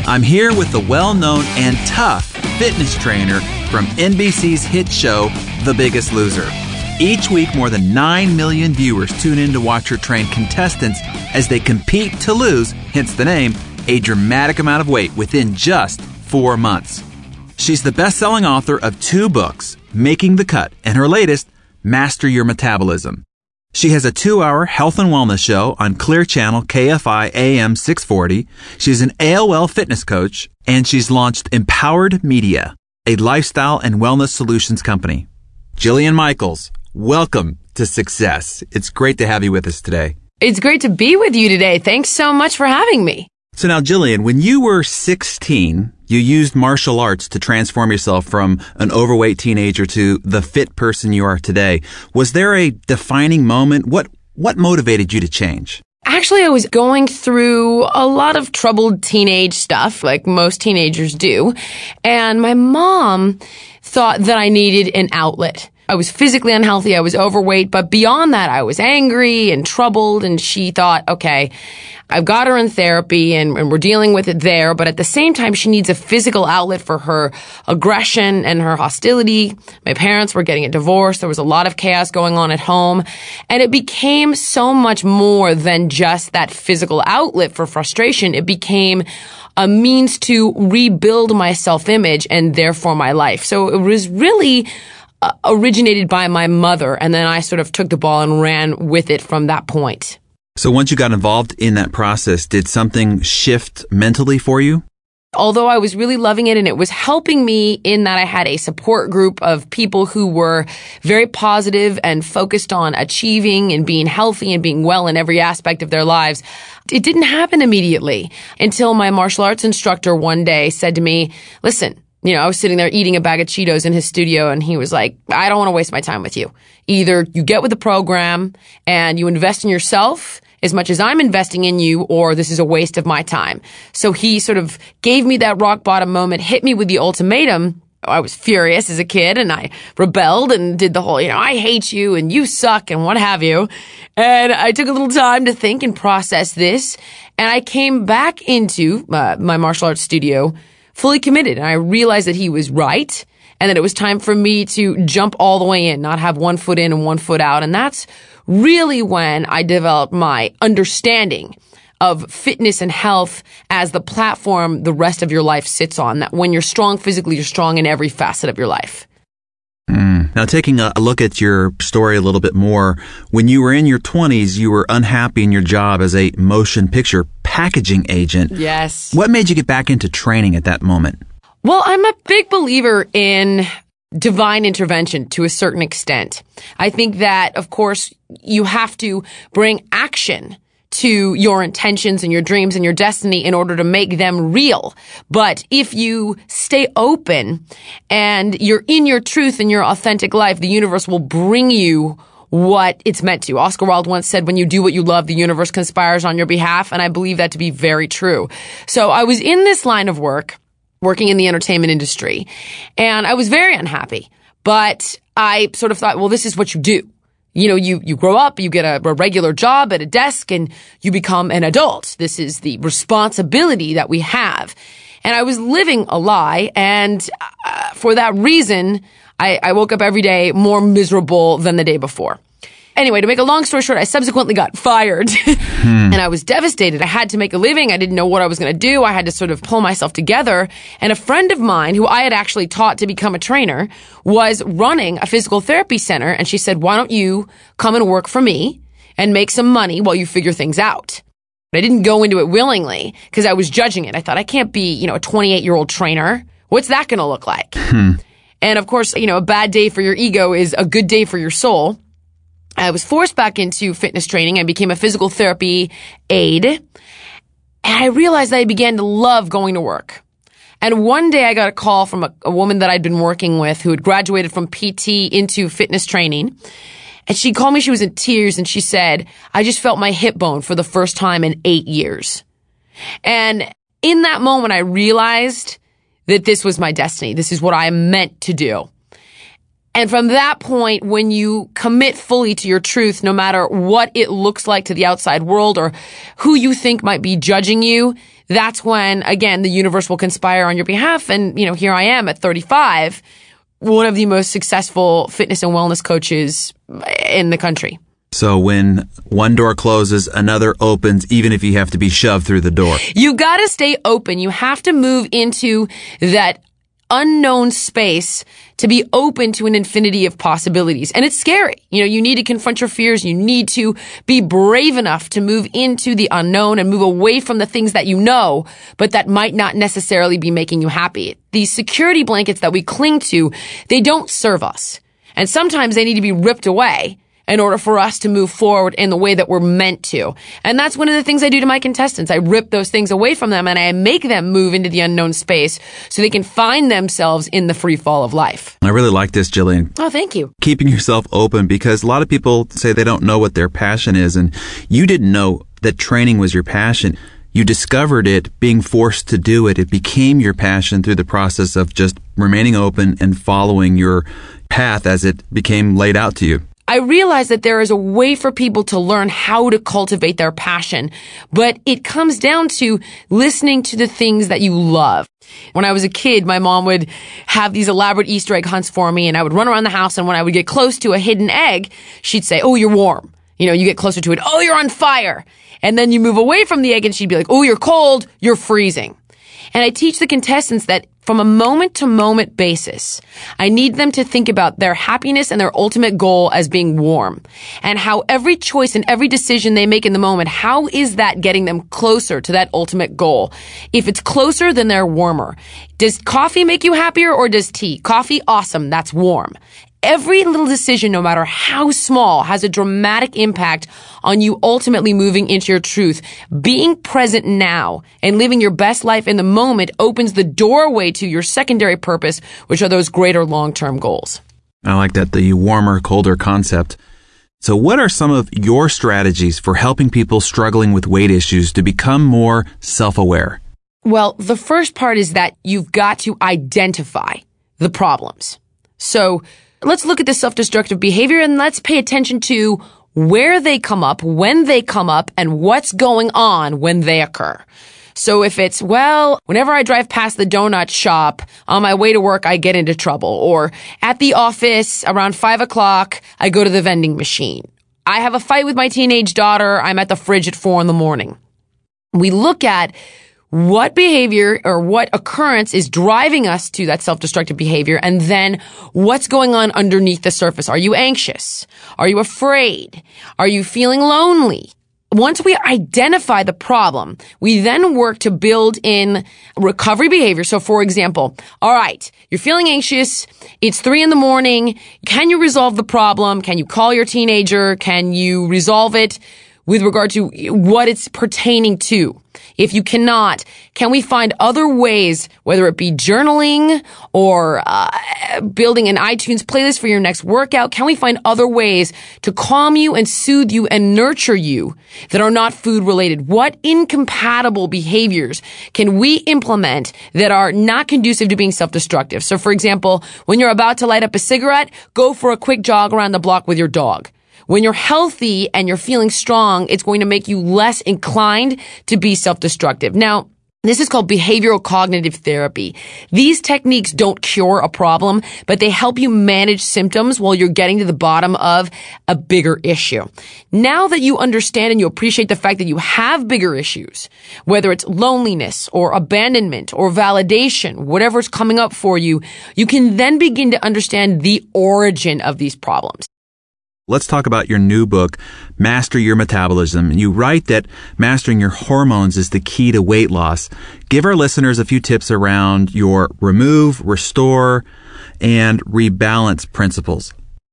I'm here with the well-known and tough fitness trainer from NBC's hit show, The Biggest Loser. Each week, more than 9 million viewers tune in to watch her train contestants as they compete to lose, hence the name, a dramatic amount of weight within just 4 months. She's the best-selling author of 2 books, Making the Cut, and her latest, Master Your Metabolism. She has a 2-hour health and wellness show on Clear Channel KFI AM 640. She's an AOL fitness coach, and she's launched Empowered Media, a lifestyle and wellness solutions company. Jillian Michaels, welcome to Success. It's great to have you with us today. It's great to be with you today. Thanks so much for having me. So now, Jillian, when you were 16, you used martial arts to transform yourself from an overweight teenager to the fit person you are today. Was there a defining moment? What motivated you to change? Actually, I was going through a lot of troubled teenage stuff, like most teenagers do. And my mom thought that I needed an outlet. I was physically unhealthy, I was overweight, but beyond that, I was angry and troubled, and she thought, okay, I've got her in therapy and we're dealing with it there, but at the same time, she needs a physical outlet for her aggression and her hostility. My parents were getting a divorce. There was a lot of chaos going on at home, and it became so much more than just that physical outlet for frustration. It became a means to rebuild my self-image and therefore my life. So it was really originated by my mother, and then I sort of took the ball and ran with it from that point. So once you got involved in that process, did something shift mentally for you? Although I was really loving it and it was helping me in that I had a support group of people who were very positive and focused on achieving and being healthy and being well in every aspect of their lives, it didn't happen immediately until my martial arts instructor one day said to me, listen, I was sitting there eating a bag of Cheetos in his studio, and he was like, I don't want to waste my time with you. Either you get with the program and you invest in yourself as much as I'm investing in you, or this is a waste of my time. So he sort of gave me that rock bottom moment, hit me with the ultimatum. I was furious as a kid, and I rebelled and did the whole, I hate you and you suck and what have you. And I took a little time to think and process this, and I came back into my martial arts studio fully committed. And I realized that he was right and that it was time for me to jump all the way in, not have one foot in and one foot out. And that's really when I developed my understanding of fitness and health as the platform the rest of your life sits on. That when you're strong physically, you're strong in every facet of your life. Now, taking a look at your story a little bit more, when you were in your 20s, you were unhappy in your job as a motion picture packaging agent. Yes. What made you get back into training at that moment? Well, I'm a big believer in divine intervention to a certain extent. I think that, of course, you have to bring action to your intentions and your dreams and your destiny in order to make them real. But if you stay open and you're in your truth and your authentic life, the universe will bring you what it's meant to. Oscar Wilde once said, when you do what you love, the universe conspires on your behalf. And I believe that to be very true. So I was in this line of work, working in the entertainment industry, and I was very unhappy. But I sort of thought, well, this is what you do. You grow up, you get a regular job at a desk, and you become an adult. This is the responsibility that we have. And I was living a lie, and for that reason, I woke up every day more miserable than the day before. Anyway, to make a long story short, I subsequently got fired and I was devastated. I had to make a living. I didn't know what I was going to do. I had to sort of pull myself together. And a friend of mine who I had actually taught to become a trainer was running a physical therapy center. And she said, why don't you come and work for me and make some money while you figure things out? But I didn't go into it willingly because I was judging it. I thought I can't be, a 28-year-old trainer. What's that going to look like? And of course, a bad day for your ego is a good day for your soul. I was forced back into fitness training. I became a physical therapy aide. And I realized that I began to love going to work. And one day I got a call from a woman that I'd been working with who had graduated from PT into fitness training. And she called me, she was in tears, and she said, I just felt my hip bone for the first time in 8 years. And in that moment, I realized that this was my destiny. This is what I meant to do. And from that point, when you commit fully to your truth, no matter what it looks like to the outside world or who you think might be judging you, that's when, again, the universe will conspire on your behalf. And, here I am at 35, one of the most successful fitness and wellness coaches in the country. So when one door closes, another opens, even if you have to be shoved through the door. You got to stay open. You have to move into that unknown space to be open to an infinity of possibilities. And it's scary. You need to confront your fears. You need to be brave enough to move into the unknown and move away from the things that you know, but that might not necessarily be making you happy. These security blankets that we cling to, they don't serve us. And sometimes they need to be ripped away in order for us to move forward in the way that we're meant to. And that's one of the things I do to my contestants. I rip those things away from them and I make them move into the unknown space so they can find themselves in the free fall of life. I really like this, Jillian. Oh, thank you. Keeping yourself open, because a lot of people say they don't know what their passion is, and you didn't know that training was your passion. You discovered it being forced to do it. It became your passion through the process of just remaining open and following your path as it became laid out to you. I realize that there is a way for people to learn how to cultivate their passion, but it comes down to listening to the things that you love. When I was a kid, my mom would have these elaborate Easter egg hunts for me, and I would run around the house, and when I would get close to a hidden egg, she'd say, "Oh, you're warm." You get closer to it, "Oh, you're on fire." And then you move away from the egg, and she'd be like, "Oh, you're cold, you're freezing." And I teach the contestants that from a moment-to-moment basis, I need them to think about their happiness and their ultimate goal as being warm. And how every choice and every decision they make in the moment, how is that getting them closer to that ultimate goal? If it's closer, then they're warmer. Does coffee make you happier or does tea? Coffee, awesome, that's warm. Every little decision, no matter how small, has a dramatic impact on you ultimately moving into your truth. Being present now and living your best life in the moment opens the doorway to your secondary purpose, which are those greater long-term goals. I like that, the warmer, colder concept. So what are some of your strategies for helping people struggling with weight issues to become more self-aware? Well, the first part is that you've got to identify the problems. So let's look at the self-destructive behavior and let's pay attention to where they come up, when they come up, and what's going on when they occur. So if it's, whenever I drive past the donut shop on my way to work, I get into trouble. Or at the office around 5 o'clock, I go to the vending machine. I have a fight with my teenage daughter. I'm at the fridge at 4 a.m. We look at what behavior or what occurrence is driving us to that self-destructive behavior, and then what's going on underneath the surface. Are you anxious? Are you afraid? Are you feeling lonely? Once we identify the problem, we then work to build in recovery behavior. So for example, all right, you're feeling anxious. It's 3 a.m. Can you resolve the problem? Can you call your teenager? Can you resolve it with regard to what it's pertaining to? If you cannot, can we find other ways, whether it be journaling or building an iTunes playlist for your next workout? Can we find other ways to calm you and soothe you and nurture you that are not food related? What incompatible behaviors can we implement that are not conducive to being self-destructive? So for example, when you're about to light up a cigarette, go for a quick jog around the block with your dog. When you're healthy and you're feeling strong, it's going to make you less inclined to be self-destructive. Now, this is called behavioral cognitive therapy. These techniques don't cure a problem, but they help you manage symptoms while you're getting to the bottom of a bigger issue. Now that you understand and you appreciate the fact that you have bigger issues, whether it's loneliness or abandonment or validation, whatever's coming up for you, you can then begin to understand the origin of these problems. Let's talk about your new book, Master Your Metabolism. You write that mastering your hormones is the key to weight loss. Give our listeners a few tips around your remove, restore, and rebalance principles.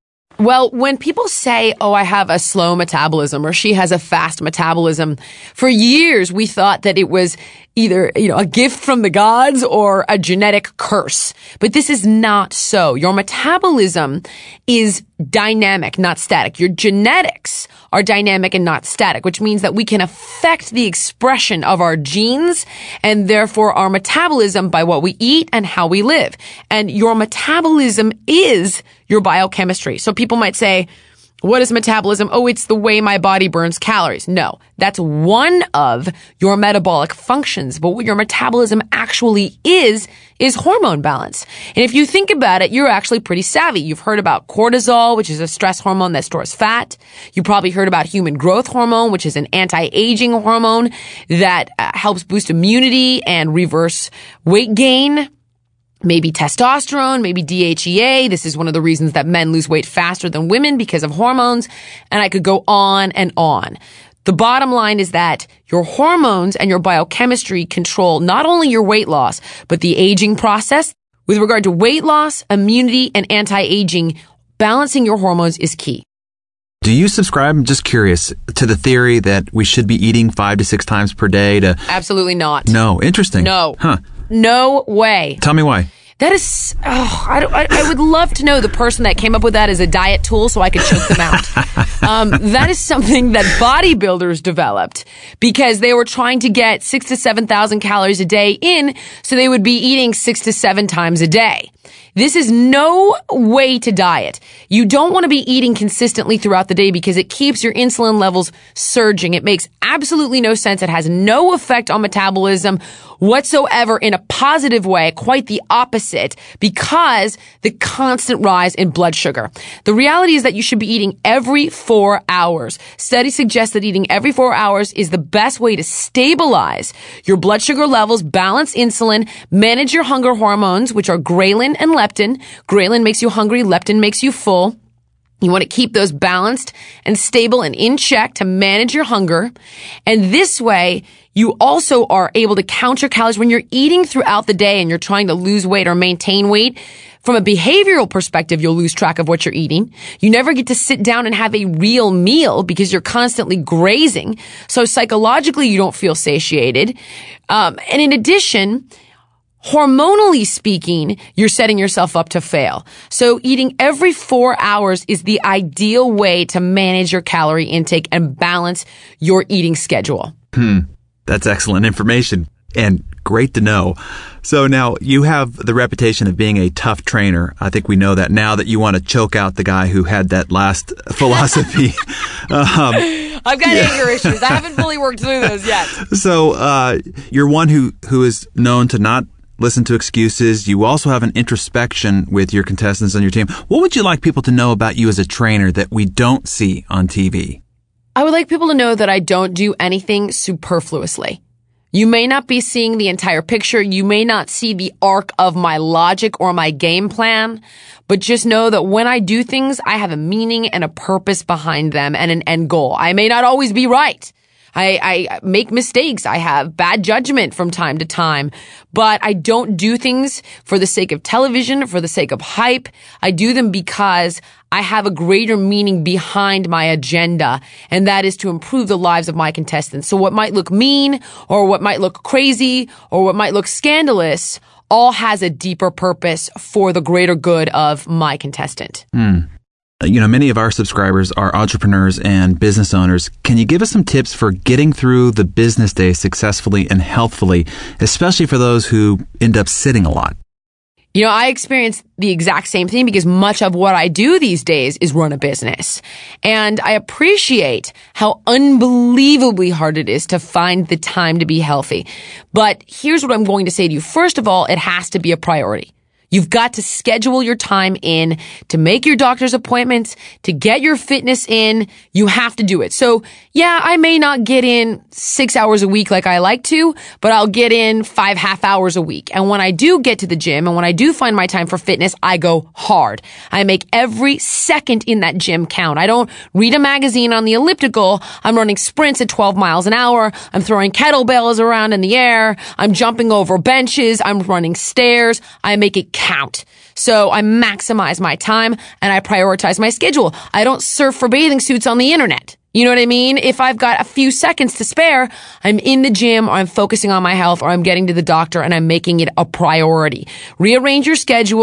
Well, when people say, oh, I have a slow metabolism or she has a fast metabolism, for years we thought that it was either, a gift from the gods or a genetic curse. But this is not so. Your metabolism is dynamic, not static. Your genetics are dynamic and not static, which means that we can affect the expression of our genes and therefore our metabolism by what we eat and how we live. And your metabolism is your biochemistry. So people might say, what is metabolism? Oh, it's the way my body burns calories. No, that's one of your metabolic functions. But what your metabolism actually is hormone balance. And if you think about it, you're actually pretty savvy. You've heard about cortisol, which is a stress hormone that stores fat. You probably heard about human growth hormone, which is an anti-aging hormone that helps boost immunity and reverse weight gain. Maybe testosterone, maybe DHEA. This is one of the reasons that men lose weight faster than women because of hormones. And I could go on and on. The bottom line is that your hormones and your biochemistry control not only your weight loss, but the aging process. With regard to weight loss, immunity, and anti-aging, balancing your hormones is key. Do you subscribe, I'm just curious, to the theory that we should be eating 5 to 6 times per day to... Absolutely not. No. Interesting. No. Huh. No way. Tell me why. That is, I would love to know the person that came up with that as a diet tool so I could choke them out. That is something that bodybuilders developed because they were trying to get 6,000 to 7,000 calories a day in, so they would be eating 6 to 7 times a day. This is no way to diet. You don't want to be eating consistently throughout the day because it keeps your insulin levels surging. It makes absolutely no sense. It has no effect on metabolism whatsoever in a positive way, quite the opposite, because the constant rise in blood sugar. The reality is that you should be eating every 4 hours. Studies suggest that eating every 4 hours is the best way to stabilize your blood sugar levels, balance insulin, manage your hunger hormones, which are ghrelin and leptin. Ghrelin makes you hungry, leptin makes you full. You want to keep those balanced and stable and in check to manage your hunger. And this way, you also are able to count your calories when you're eating throughout the day and you're trying to lose weight or maintain weight. From a behavioral perspective, you'll lose track of what you're eating. You never get to sit down and have a real meal because you're constantly grazing. So psychologically, you don't feel satiated. And in addition, hormonally speaking, you're setting yourself up to fail. So eating every 4 hours is the ideal way to manage your calorie intake and balance your eating schedule. That's excellent information and great to know. So now you have the reputation of being a tough trainer. I think we know that now that you want to choke out the guy who had that last philosophy. I've got anger issues. I haven't fully worked through those yet. So you're one who is known to not listen to excuses. You also have an introspection with your contestants on your team. What would you like people to know about you as a trainer that we don't see on TV? I would like people to know that I don't do anything superfluously. You may not be seeing the entire picture. You may not see the arc of my logic or my game plan, but just know that when I do things, I have a meaning and a purpose behind them and an end goal. I may not always be right. I make mistakes. I have bad judgment from time to time, but I don't do things for the sake of television, for the sake of hype. I do them because I have a greater meaning behind my agenda, and that is to improve the lives of my contestants. So what might look mean, or what might look crazy, or what might look scandalous, all has a deeper purpose for the greater good of my contestant. You know, many of our subscribers are entrepreneurs and business owners. Can you give us some tips for getting through the business day successfully and healthfully, especially for those who end up sitting a lot? You know, I experience the exact same thing because much of what I do these days is run a business. And I appreciate how unbelievably hard it is to find the time to be healthy. But here's what I'm going to say to you. First of all, it has to be a priority. You've got to schedule your time in to make your doctor's appointments, to get your fitness in. You have to do it. So yeah, I may not get in 6 hours a week like I like to, but I'll get in 5 half hours a week. And when I do get to the gym and when I do find my time for fitness, I go hard. I make every second in that gym count. I don't read a magazine on the elliptical. I'm running sprints at 12 miles an hour. I'm throwing kettlebells around in the air. I'm jumping over benches. I'm running stairs. I make it count. So I maximize my time and I prioritize my schedule. I don't surf for bathing suits on the internet. You know what I mean? If I've got a few seconds to spare, I'm in the gym or I'm focusing on my health or I'm getting to the doctor and I'm making it a priority. Rearrange your schedule.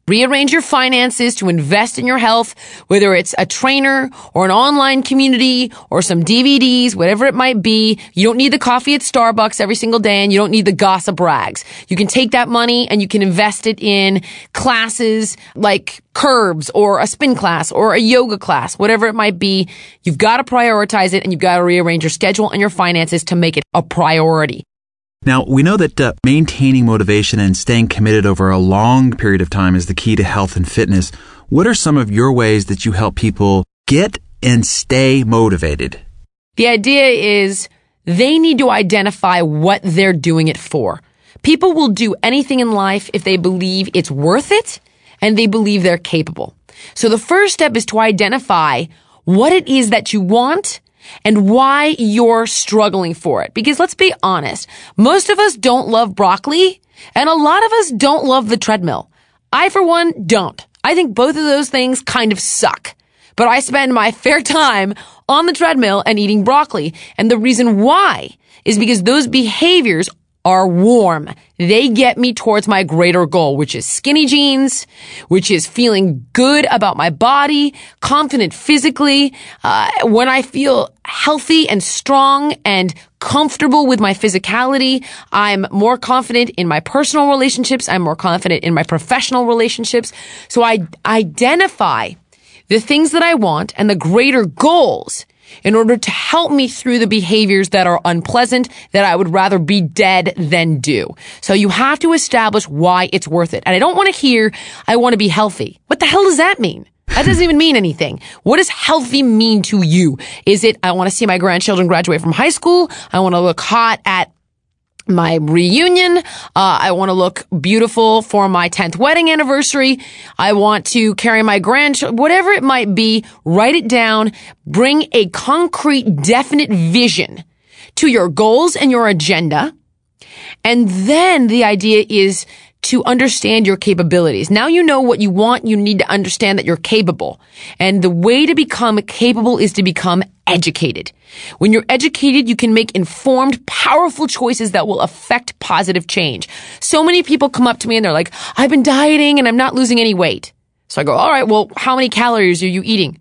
Rearrange your finances to invest in your health, whether it's a trainer or an online community or some DVDs, whatever it might be. You don't need the coffee at Starbucks every single day, and you don't need the gossip rags. You can take that money and you can invest it in classes like Curbs or a spin class or a yoga class, whatever it might be. You've got to prioritize it, and you've got to rearrange your schedule and your finances to make it a priority. Now, we know that maintaining motivation and staying committed over a long period of time is the key to health and fitness. What are some of your ways that you help people get and stay motivated? The idea is they need to identify what they're doing it for. People will do anything in life if they believe it's worth it and they believe they're capable. So the first step is to identify what it is that you want and why you're struggling for it. Because let's be honest, most of us don't love broccoli, and a lot of us don't love the treadmill. I, for one, don't. I think both of those things kind of suck. But I spend my fair time on the treadmill and eating broccoli. And the reason why is because those behaviors are warm. They get me towards my greater goal, which is skinny jeans, which is feeling good about my body, confident physically. When I feel healthy and strong and comfortable with my physicality, I'm more confident in my personal relationships. I'm more confident in my professional relationships. So I identify the things that I want and the greater goals in order to help me through the behaviors that are unpleasant, that I would rather be dead than do. So you have to establish why it's worth it. And I don't want to hear, I want to be healthy. What the hell does that mean? That doesn't even mean anything. What does healthy mean to you? Is it, I want to see my grandchildren graduate from high school? I want to look hot at my reunion. I want to look beautiful for my 10th wedding anniversary. I want to carry my grandchildren, whatever it might be, write it down, bring a concrete, definite vision to your goals and your agenda. And then the idea is to understand your capabilities. Now you know what you want, you need to understand that you're capable. And the way to become capable is to become educated. When you're educated, you can make informed, powerful choices that will affect positive change. So many people come up to me and they're like, I've been dieting and I'm not losing any weight. So I go, all right, well, how many calories are you eating?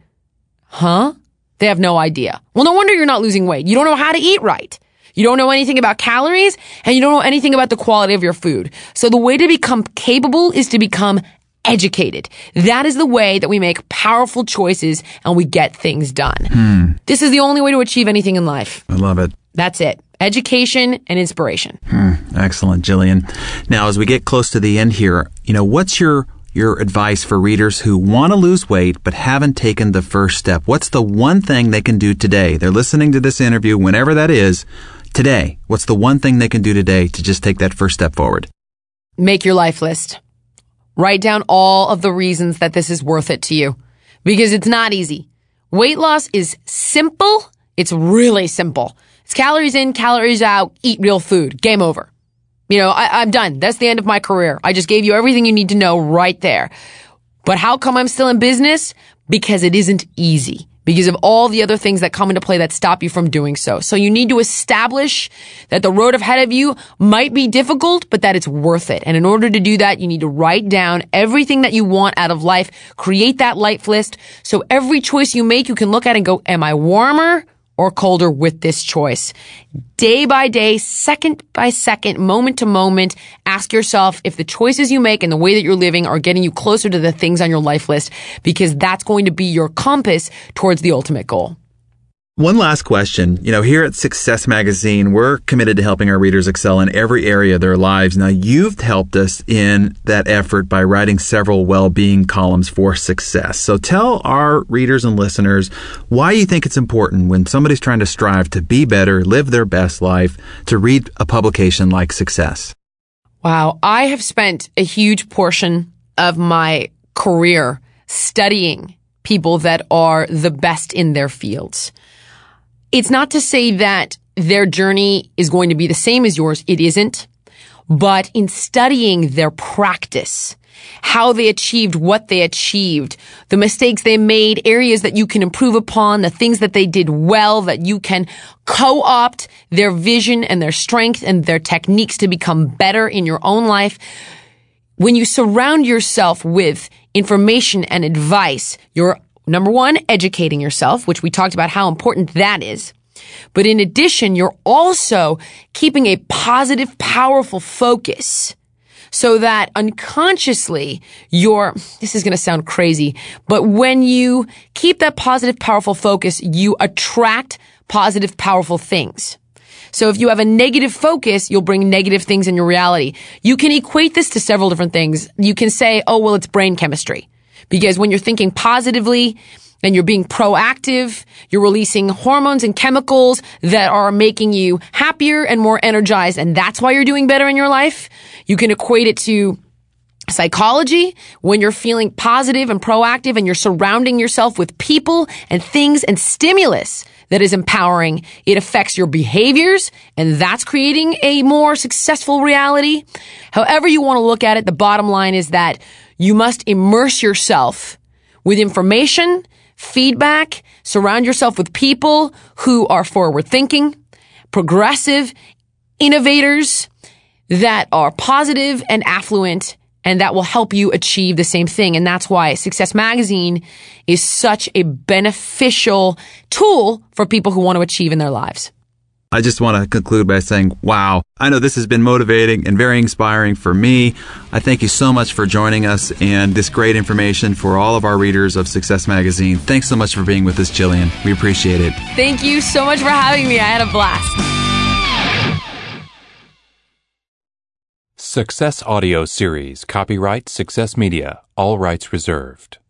Huh? They have no idea. Well, no wonder you're not losing weight. You don't know how to eat right. You don't know anything about calories, and you don't know anything about the quality of your food. So the way to become capable is to become educated. That is the way that we make powerful choices and we get things done. This is the only way to achieve anything in life. I love it. That's it. Education and inspiration. Excellent, Jillian. Now, as we get close to the end here, what's your advice for readers who want to lose weight but haven't taken the first step? What's the one thing they can do today? They're listening to this interview, whenever that is, today. What's the one thing they can do today to just take that first step forward? Make your life list. Write down all of the reasons that this is worth it to you, because it's not easy. Weight loss is simple. It's really simple. It's calories in, calories out, eat real food. Game over. I'm done. That's the end of my career. I just gave you everything you need to know right there. But how come I'm still in business? Because it isn't easy. Because of all the other things that come into play that stop you from doing so. So you need to establish that the road ahead of you might be difficult, but that it's worth it. And in order to do that, you need to write down everything that you want out of life. Create that life list. So every choice you make, you can look at and go, am I warmer or colder with this choice? Day by day, second by second, moment to moment, ask yourself if the choices you make and the way that you're living are getting you closer to the things on your life list, because that's going to be your compass towards the ultimate goal. One last question. Here at Success Magazine, we're committed to helping our readers excel in every area of their lives. Now, you've helped us in that effort by writing several well-being columns for Success. So tell our readers and listeners why you think it's important when somebody's trying to strive to be better, live their best life, to read a publication like Success. Wow. I have spent a huge portion of my career studying people that are the best in their fields. It's not to say that their journey is going to be the same as yours. It isn't. But in studying their practice, how they achieved what they achieved, the mistakes they made, areas that you can improve upon, the things that they did well, that you can co-opt their vision and their strength and their techniques to become better in your own life. when you surround yourself with information and advice, you're, number one, educating yourself, which we talked about how important that is. But in addition, you're also keeping a positive, powerful focus so that unconsciously this is going to sound crazy, but when you keep that positive, powerful focus, you attract positive, powerful things. So if you have a negative focus, you'll bring negative things in your reality. You can equate this to several different things. You can say, oh, well, it's brain chemistry. Because when you're thinking positively and you're being proactive, you're releasing hormones and chemicals that are making you happier and more energized, and that's why you're doing better in your life. You can equate it to psychology. When you're feeling positive and proactive and you're surrounding yourself with people and things and stimulus that is empowering, it affects your behaviors, and that's creating a more successful reality. However you want to look at it, the bottom line is that you must immerse yourself with information, feedback, surround yourself with people who are forward thinking, progressive, innovators that are positive and affluent, and that will help you achieve the same thing. And that's why Success Magazine is such a beneficial tool for people who want to achieve in their lives. I just want to conclude by saying, wow, I know this has been motivating and very inspiring for me. I thank you so much for joining us and this great information for all of our readers of Success Magazine. Thanks so much for being with us, Jillian. We appreciate it. Thank you so much for having me. I had a blast. Success Audio Series. Copyright Success Media. All rights reserved.